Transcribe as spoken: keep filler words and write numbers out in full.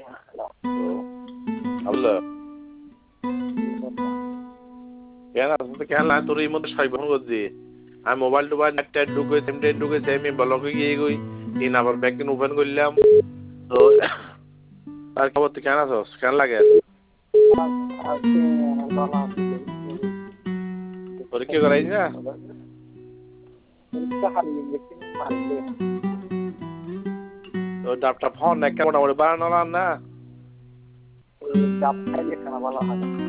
তো আল্লাহ কেন তো কেন না তোর এই মধ্যে সাইবন করছি আমি মোবাইল টোবাইল নেট টেট ঢুকে সিম টেট ঢুকে আমি ব্লকে গিয়ে গই তিন আবার ব্যাকইন ওপেন করলাম তো আর খবর তুই কেন আছস কেন লাগে পরীক্ষা করাই না তো ডাবটা ফোন একটা মোটামুটি বানানো না ডাব খাইলে কেন ভালো হয়